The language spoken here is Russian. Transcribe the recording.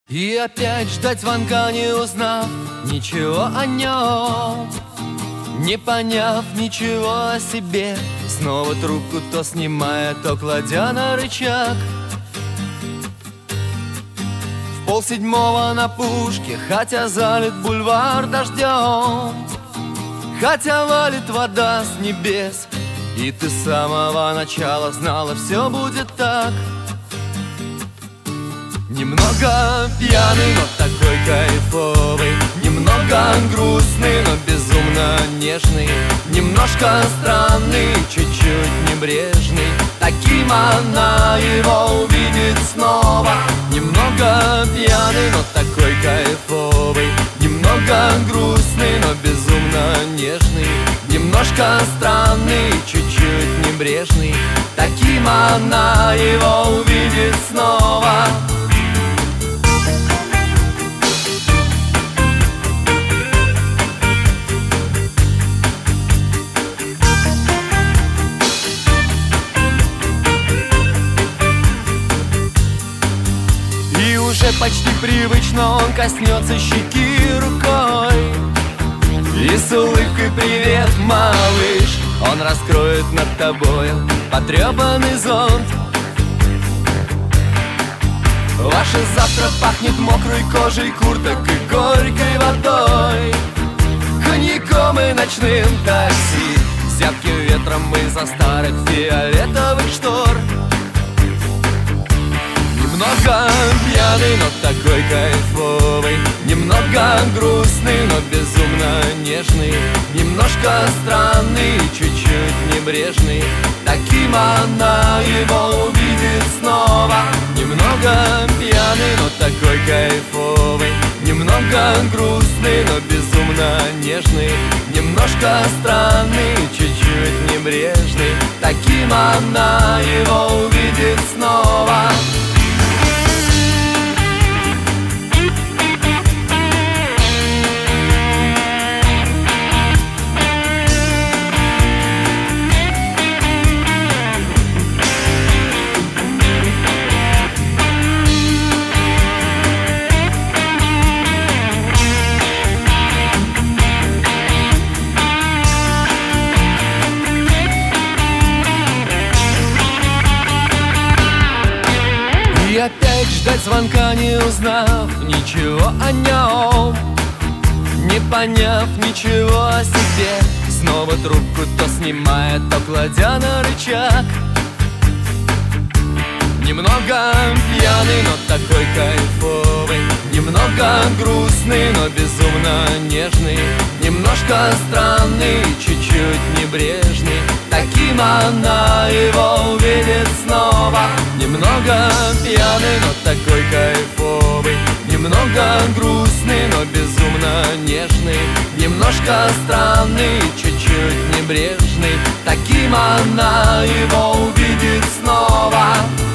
И опять ждать звонка, не узнав ничего о нем, не поняв ничего о себе. Снова трубку то снимая, то кладя на рычаг. В 6:30 на пушке, хотя залит бульвар дождем, хотя валит вода с небес, и ты с самого начала знала, все будет так. Немного пьяный, но такой кайфовый, немного грустный, но безумно нежный, немножко странный, чуть-чуть небрежный. Таким она его увидит снова. Немного пьяный, но такой кайфовый, немного грустный, но безумно нежный, немножко странный, чуть-чуть небрежный. Таким она его увидит снова. Уже почти привычно он коснется щеки рукой и с улыбкой «Привет, малыш!» он раскроет над тобою потрепанный зонт. Ваше завтра пахнет мокрой кожей курток и горькой водой, коньяком и ночным такси, зябким ветром из-за старых фиолетовых штор. Немного пьяный, но такой кайфовый, немного грустный, но безумно нежный, немножко странный, чуть-чуть небрежный. Таким она его увидит снова. Немного пьяный, но такой кайфовый, немного грустный, но безумно нежный, немножко странный, чуть-чуть небрежный. Таким она его увидит снова. И опять ждать звонка, не узнав ничего о нем, не поняв ничего о себе. Снова трубку то снимая, то кладя на рычаг. Немного пьяный, но такой кайфовый, немного грустный, но безумно нежный, немножко странный, чуть-чуть небрежный. Таким она его увидит снова. Немного пьяный, но такой кайфовый, немного грустный, но безумно нежный, немножко странный, чуть-чуть небрежный. Таким она его увидит снова.